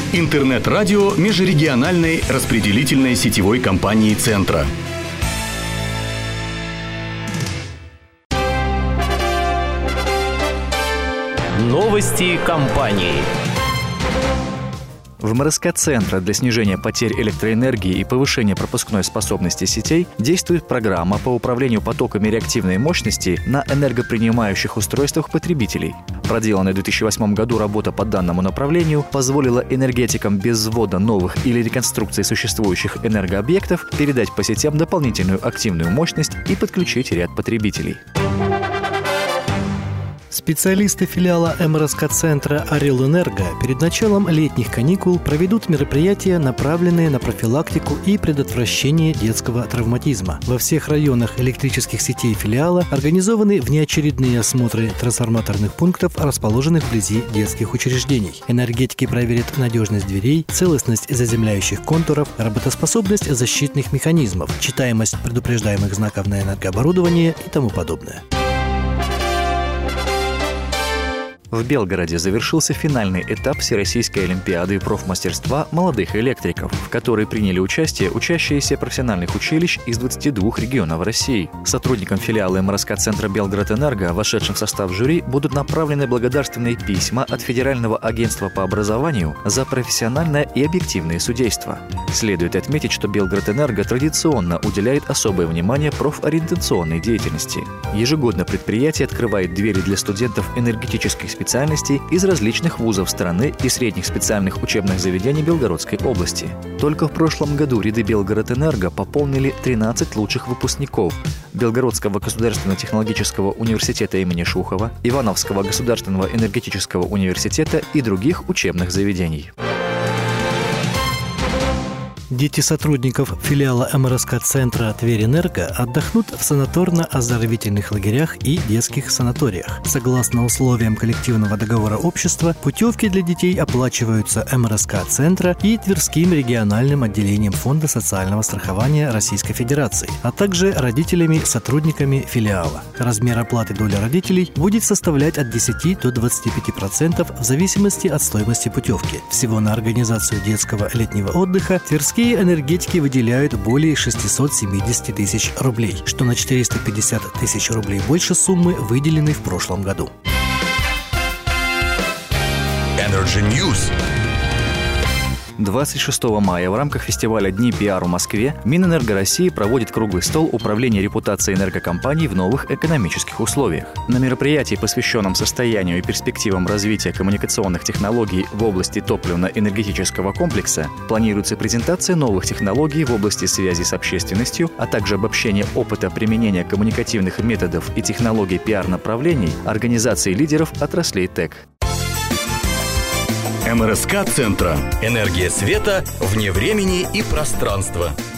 Интернет-радио межрегиональной распределительной сетевой компании «Центра». Новости компании. В МРСК «Центра» для снижения потерь электроэнергии и повышения пропускной способности сетей действует программа по управлению потоками реактивной мощности на энергопринимающих устройствах потребителей. Проделанная в 2008 году работа по данному направлению позволила энергетикам без ввода новых или реконструкции существующих энергообъектов передать по сетям дополнительную активную мощность и подключить ряд потребителей. Специалисты филиала МРСК-центра «Орел-Энерго» перед началом летних каникул проведут мероприятия, направленные на профилактику и предотвращение детского травматизма. Во всех районах электрических сетей филиала организованы внеочередные осмотры трансформаторных пунктов, расположенных вблизи детских учреждений. Энергетики проверят надежность дверей, целостность заземляющих контуров, работоспособность защитных механизмов, читаемость предупреждаемых знаков на энергооборудование и тому подобное. В Белгороде завершился финальный этап Всероссийской олимпиады профмастерства молодых электриков, в которой приняли участие учащиеся профессиональных училищ из 22 регионов России. Сотрудникам филиала МРСК-центра «Белгород-Энерго», вошедшим в состав жюри, будут направлены благодарственные письма от Федерального агентства по образованию за профессиональное и объективное судейство. Следует отметить, что «Белгород-Энерго» традиционно уделяет особое внимание профориентационной деятельности. Ежегодно предприятие открывает двери для студентов энергетических специальностей из различных вузов страны и средних специальных учебных заведений Белгородской области. Только в прошлом году ряды Белгород-Энерго пополнили 13 лучших выпускников Белгородского государственного технологического университета имени Шухова, Ивановского государственного энергетического университета и других учебных заведений. Дети сотрудников филиала МРСК-центра «Тверь-Энерго» отдохнут в санаторно-оздоровительных лагерях и детских санаториях. Согласно условиям коллективного договора общества, путевки для детей оплачиваются МРСК-центра и Тверским региональным отделением Фонда социального страхования Российской Федерации, а также родителями-сотрудниками филиала. Размер оплаты доли родителей будет составлять от 10 до 25% в зависимости от стоимости путевки. Всего на организацию детского летнего отдыха Тверские энергетики выделяют более 670 тысяч рублей, что на 450 тысяч рублей больше суммы, выделенной в прошлом году. Energy News. 26 мая в рамках фестиваля «Дни пиар» в Москве Минэнерго России проводит круглый стол управления репутацией энергокомпаний в новых экономических условиях. На мероприятии, посвященном состоянию и перспективам развития коммуникационных технологий в области топливно-энергетического комплекса, планируется презентация новых технологий в области связи с общественностью, а также обобщение опыта применения коммуникативных методов и технологий пиар-направлений организаций лидеров отраслей ТЭК. МРСК-центра. Энергия света вне времени и пространства.